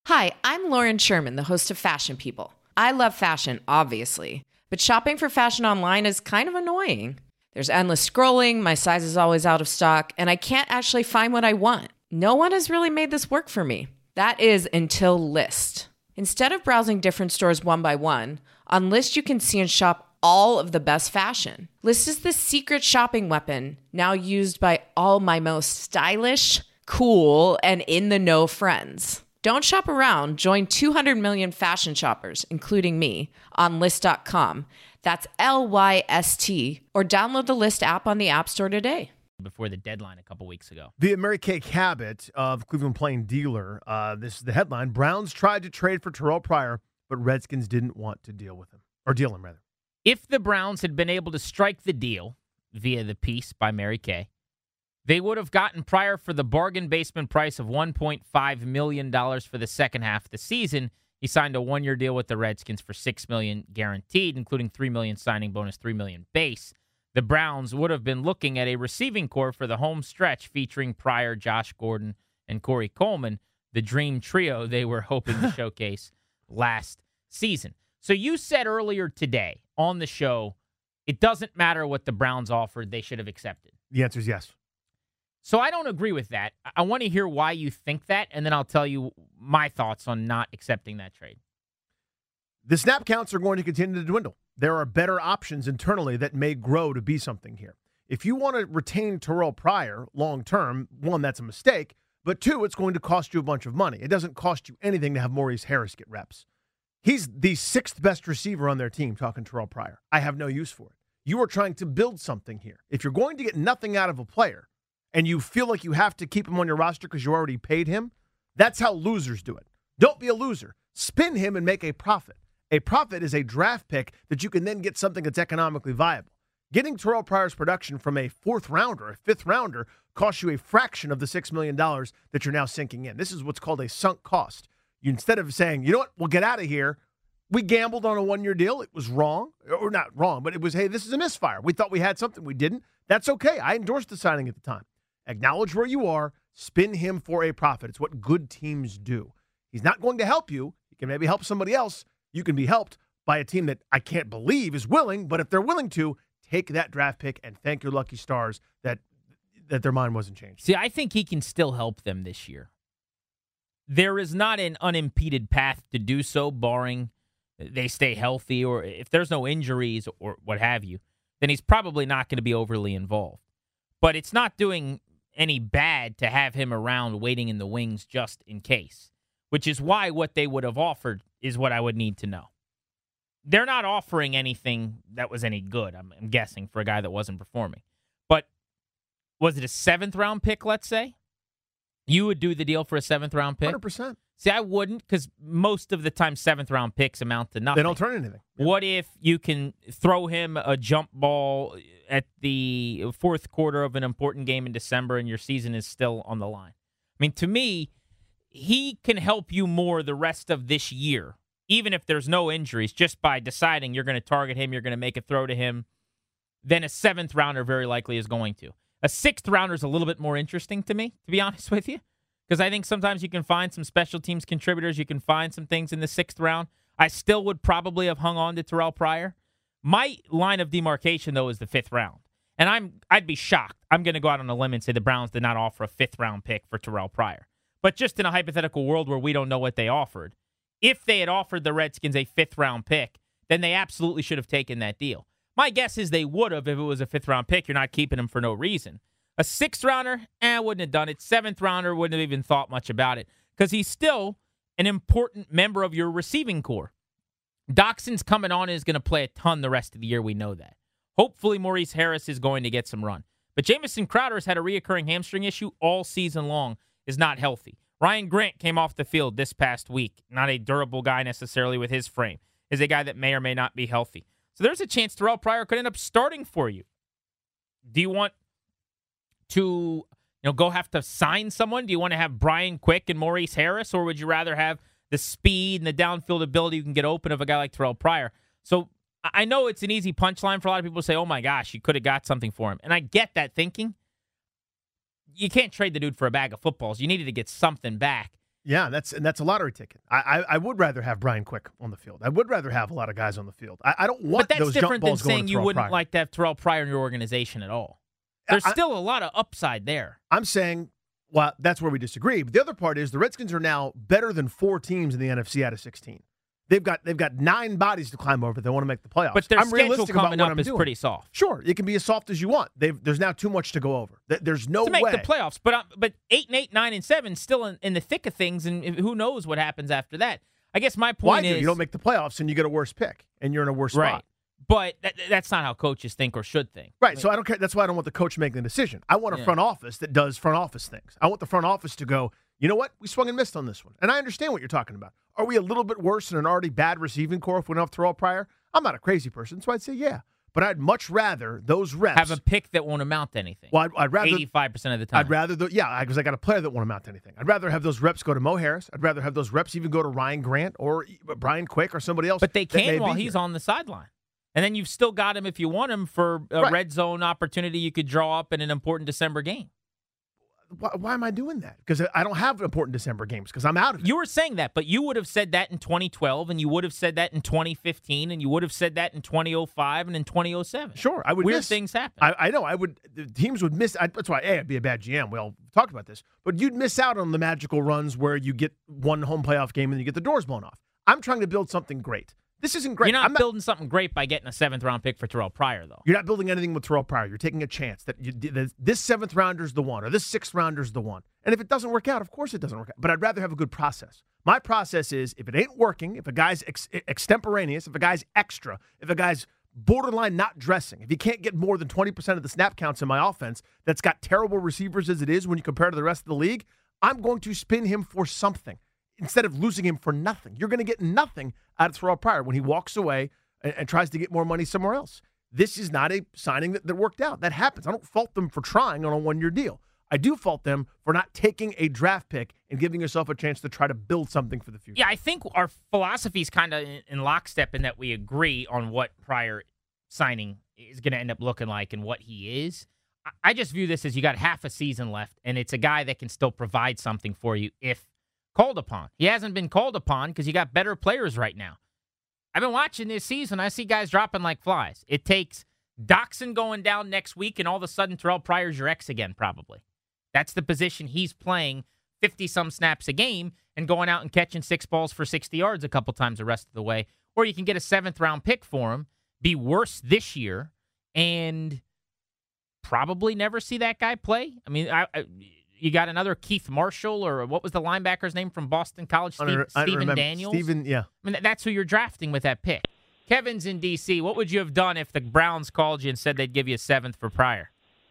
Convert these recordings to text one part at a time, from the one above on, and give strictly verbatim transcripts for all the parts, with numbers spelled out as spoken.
Hi, I'm Lauren Sherman, the host of Fashion People. I love fashion, obviously, but shopping for fashion online is kind of annoying. There's endless scrolling, my size is always out of stock, and I can't actually find what I want. No one has really made this work for me. That is until Lyst. Instead of browsing different stores one by one, on Lyst you can see and shop all of the best fashion. Lyst is the secret shopping weapon, now used by all my most stylish, cool, and in-the-know friends. Don't shop around. Join two hundred million fashion shoppers, including me, on Lyst dot com. That's L Y S T. Or download the Lyst app on the App Store today. Before the deadline a couple weeks ago. The Mary Kay Cabot of Cleveland Plain Dealer. Uh, this is the headline. Browns tried to trade for Terrell Pryor, but Redskins didn't want to deal with him. Or deal him, rather. If the Browns had been able to strike the deal via the piece by Mary Kay, they would have gotten Pryor for the bargain basement price of one point five million dollars for the second half of the season. He signed a one-year deal with the Redskins for six million dollars guaranteed, including three million dollars signing bonus, three million dollars base. The Browns would have been looking at a receiving core for the home stretch featuring Pryor, Josh Gordon, and Corey Coleman, the dream trio they were hoping to showcase last season. So you said earlier today on the show, it doesn't matter what the Browns offered, they should have accepted. The answer is yes. So I don't agree with that. I want to hear why you think that, and then I'll tell you my thoughts on not accepting that trade. The snap counts are going to continue to dwindle. There are better options internally that may grow to be something here. If you want to retain Terrell Pryor long-term, one, that's a mistake, but two, it's going to cost you a bunch of money. It doesn't cost you anything to have Maurice Harris get reps. He's the sixth best receiver on their team, talking Terrell Pryor. I have no use for it. You are trying to build something here. If you're going to get nothing out of a player, and you feel like you have to keep him on your roster because you already paid him, that's how losers do it. Don't be a loser. Spin him and make a profit. A profit is a draft pick that you can then get something that's economically viable. Getting Terrell Pryor's production from a fourth rounder, a fifth rounder, costs you a fraction of the six million dollars that you're now sinking in. This is what's called a sunk cost. You, instead of saying, you know what, we'll get out of here, we gambled on a one-year deal. It was wrong, or not wrong, but it was, hey, this is a misfire. We thought we had something. We didn't. That's okay. I endorsed the signing at the time. Acknowledge where you are, spin him for a profit. It's what good teams do. He's not going to help you. He can maybe help somebody else. You can be helped by a team that I can't believe is willing, but if they're willing to, take that draft pick and thank your lucky stars that that their mind wasn't changed. See, I think he can still help them this year. There is not an unimpeded path to do so, barring they stay healthy, or if there's no injuries or what have you, then he's probably not going to be overly involved. But it's not doing any bad to have him around waiting in the wings just in case, which is why what they would have offered is what I would need to know. They're not offering anything that was any good, I'm, I'm guessing, for a guy that wasn't performing. But was it a seventh-round pick, let's say? You would do the deal for a seventh-round pick? one hundred percent. See, I wouldn't, because most of the time seventh-round picks amount to nothing. They don't turn anything. Yeah. What if you can throw him a jump ball at the fourth quarter of an important game in December and your season is still on the line? I mean, to me, he can help you more the rest of this year, even if there's no injuries, just by deciding you're going to target him, you're going to make a throw to him, than a seventh rounder very likely is going to. A sixth rounder is a little bit more interesting to me, to be honest with you, because I think sometimes you can find some special teams contributors. You can find some things in the sixth round. I still would probably have hung on to Terrell Pryor. My line of demarcation, though, is the fifth round. And I'm, I'd be shocked. I'm going to go out on a limb and say the Browns did not offer a fifth-round pick for Terrell Pryor. But just in a hypothetical world where we don't know what they offered, if they had offered the Redskins a fifth-round pick, then they absolutely should have taken that deal. My guess is they would have if it was a fifth-round pick. You're not keeping him for no reason. A sixth-rounder, eh, wouldn't have done it. Seventh-rounder, wouldn't have even thought much about it because he's still an important member of your receiving core. Doxson's coming on and is going to play a ton the rest of the year. We know that. Hopefully, Maurice Harris is going to get some run. But Jamison Crowder has had a reoccurring hamstring issue all season long, is not healthy. Ryan Grant came off the field this past week. Not a durable guy necessarily with his frame. Is a guy that may or may not be healthy. So there's a chance Terrell Pryor could end up starting for you. Do you want to, you know, go have to sign someone? Do you want to have Brian Quick and Maurice Harris, or would you rather have the speed and the downfield ability you can get open of a guy like Terrell Pryor? So I know it's an easy punchline for a lot of people to say, oh my gosh, you could have got something for him. And I get that thinking. You can't trade the dude for a bag of footballs. You needed to get something back. Yeah, that's and that's a lottery ticket. I, I I would rather have Brian Quick on the field. I would rather have a lot of guys on the field. I, I don't want but that's those jump different than balls going saying to you Terrell wouldn't Pryor. like to have Terrell Pryor in your organization at all. There's I, still a lot of upside there. I'm saying, well, that's where we disagree. But the other part is the Redskins are now better than four teams in the N F C out of sixteen. They've got they've got nine bodies to climb over. They want to make the playoffs. But their I'm schedule realistic about coming what up I'm is doing. pretty soft. Sure, it can be as soft as you want. They've, there's now too much to go over. Th- There's no to make way. the playoffs. But uh, but eight and eight, nine and seven, still in, in the thick of things, and who knows what happens after that. I guess my Why point do is you don't make the playoffs and you get a worse pick and you're in a worse right. spot. But that, that's not how coaches think or should think. Right, I mean, so I don't care. That's why I don't want the coach making the decision. I want a Yeah. front office that does front office things. I want the front office to go, you know what? We swung and missed on this one. And I understand what you're talking about. Are we a little bit worse than an already bad receiving core if we don't have Terrell Pryor? I'm not a crazy person, so I'd say yeah. But I'd much rather those reps have a pick that won't amount to anything. Well, I'd, I'd rather eighty-five percent of the time. I'd rather, the, yeah, because I got a player that won't amount to anything. I'd rather have those reps go to Mo Harris. I'd rather have those reps even go to Ryan Grant or Brian Quick or somebody else. But they that may can while be he's here. on the sideline. And then you've still got him if you want him for a Right. red zone opportunity you could draw up in an important December game. Why, why am I doing that? Because I don't have important December games because I'm out of it. You were saying that, but you would have said that in twenty twelve, and you would have said that in twenty fifteen, and you would have said that in twenty oh five and in twenty oh seven. Sure, I would Weird miss. things happen. I, I know. I would. The teams would miss. I, that's why A, I'd be a bad G M. We all talked about this, but you'd miss out on the magical runs where you get one home playoff game and you get the doors blown off. I'm trying to build something great. This isn't great. You're not I'm building something great by getting a seventh round pick for Terrell Pryor, though. You're not building anything with Terrell Pryor. You're taking a chance that you, that this seventh rounder's the one, or this sixth rounder's the one. And if it doesn't work out, of course it doesn't work out. But I'd rather have a good process. My process is if it ain't working, if a guy's ex- extemporaneous, if a guy's extra, if a guy's borderline not dressing, if you can't get more than twenty percent of the snap counts in my offense that's got terrible receivers as it is when you compare to the rest of the league, I'm going to spin him for something instead of losing him for nothing. You're going to get nothing out of Terrell Pryor when he walks away and, and tries to get more money somewhere else. This is not a signing that, that worked out. That happens. I don't fault them for trying on a one-year deal. I do fault them for not taking a draft pick and giving yourself a chance to try to build something for the future. Yeah, I think our philosophy is kind of in, in lockstep in that we agree on what Pryor signing is going to end up looking like and what he is. I, I just view this as you got half a season left, and it's a guy that can still provide something for you if called upon. He hasn't been called upon because you got better players right now. I've been watching this season. I see guys dropping like flies. It takes Doxson going down next week, and all of a sudden Terrell Pryor's your ex again, probably. That's the position he's playing fifty-some snaps a game and going out and catching six balls for sixty yards a couple times the rest of the way. Or you can get a seventh-round pick for him, be worse this year, and probably never see that guy play. I mean, I, I, you got another Keith Marshall, or what was the linebacker's name from Boston College? Steve, I don't, I don't Stephen remember. Daniels? Stephen, yeah. I mean, that's who you're drafting with that pick. Kevin's in D C. What would you have done if the Browns called you and said they'd give you a seventh for Pryor?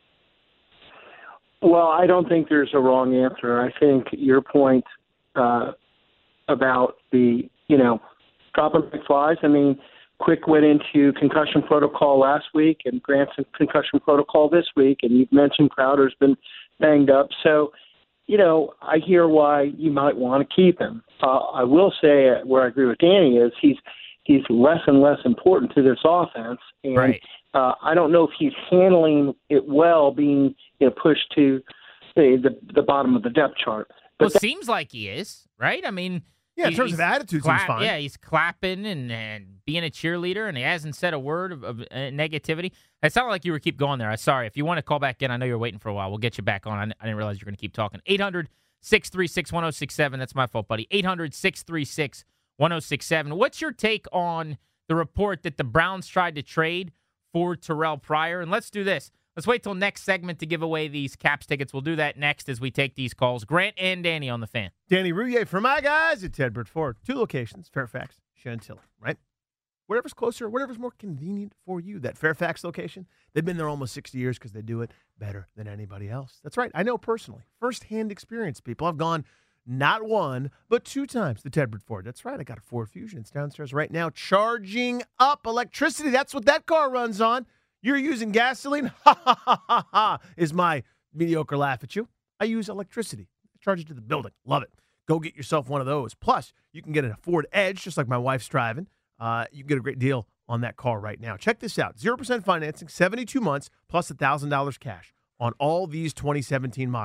Well, I don't think there's a wrong answer. I think your point uh, about the, you know, dropping like flies, I mean, Quick went into concussion protocol last week and Grant's in concussion protocol this week, and you've mentioned Crowder's been banged up. So, you know, I hear why you might want to keep him. Uh, I will say uh, where I agree with Danny is he's he's less and less important to this offense. And Right. uh, I don't know if he's handling it well being, you know, pushed to the, the, the bottom of the depth chart. But Well, it seems like he is, right? I mean, Yeah, in he- terms he's of attitude, clap- seems fine. Yeah, he's clapping and, and being a cheerleader, and he hasn't said a word of, of uh, negativity. It sounded like you were keep going there. I'm sorry. If you want to call back in, I know you're waiting for a while. We'll get you back on. I, I didn't realize you were going to keep talking. eight hundred, six three six, one oh six seven. That's my fault, buddy. eight hundred, six three six, one oh six seven. What's your take on the report that the Browns tried to trade for Terrell Pryor? And let's do this. Let's wait till next segment to give away these Caps tickets. We'll do that next as we take these calls. Grant and Danny on the Fan. Danny Rouillet for my guys at Tedbert Ford. Two locations, Fairfax, Chantilly, right? Whatever's closer, whatever's more convenient for you. That Fairfax location, they've been there almost sixty years because they do it better than anybody else. That's right. I know personally. First-hand experience, people. I've gone not one, but two times to Tedbert Ford. That's right. I got a Ford Fusion. It's downstairs right now charging up electricity. That's what that car runs on. You're using gasoline? Ha, ha, ha, ha, ha, is my mediocre laugh at you. I use electricity. I charge it to the building. Love it. Go get yourself one of those. Plus, you can get a Ford Edge, just like my wife's driving. Uh, you can get a great deal on that car right now. Check this out. zero percent financing, seventy-two months, plus one thousand dollars cash on all these twenty seventeen models.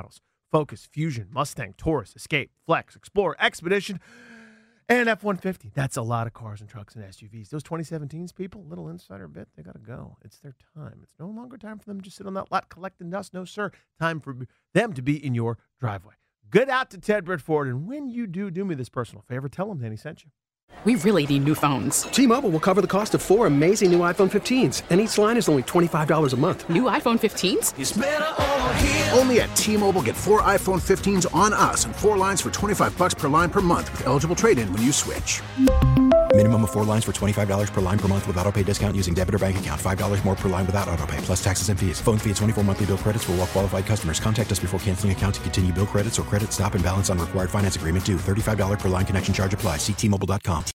Focus, Fusion, Mustang, Taurus, Escape, Flex, Explorer, Expedition, and F one fifty. That's a lot of cars and trucks and S U Vs. Those twenty seventeens, people, little insider bit, they got to go. It's their time. It's no longer time for them to just sit on that lot collecting dust. No, sir. Time for them to be in your driveway. Good out to Ted Britt Ford. And when you do, do me this personal favor. Tell them Danny sent you. We really need new phones. T-Mobile will cover the cost of four amazing new iPhone fifteens, and each line is only twenty-five dollars a month. New iPhone fifteens? It's better over here. Only at T-Mobile, get four iPhone fifteens on us and four lines for twenty-five dollars per line per month with eligible trade-in when you switch. Minimum of four lines for twenty-five dollars per line per month with autopay discount using debit or bank account. five dollars more per line without autopay, plus taxes and fees. Phone fee at twenty-four monthly bill credits for well-qualified customers. Contact us before canceling account to continue bill credits or credit stop and balance on required finance agreement due. thirty-five dollars per line connection charge applies. See T Mobile dot com.